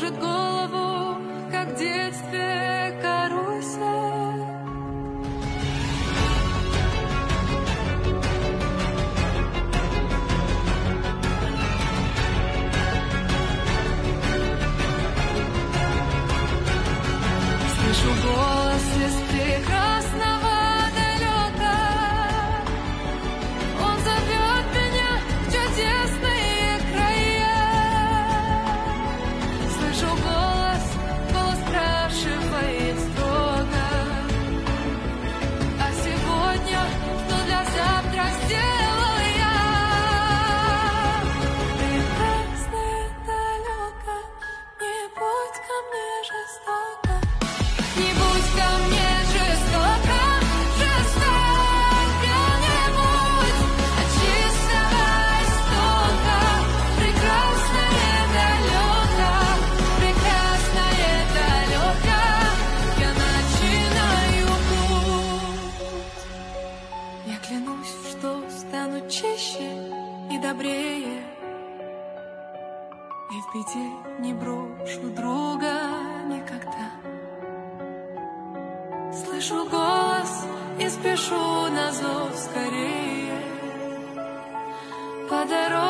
кружит голову, как в детстве карусель. Слышу голос из прекрасного далека. Он зовет меня в чудесные края. Слышу голос спрашивает строго: а сегодня что для завтра сделал я? Прекрасное далеко, не будь ко мне жестоко. Не будь ко мне жестоко, жестоко не будь, от чистого истока. Прекрасное далеко, прекрасное далеко, я начинаю путь. Я клянусь, что стану чище и добрее, и в беде не брошу друга никогда. Слышу голос и спешу на зов скорее по дороге.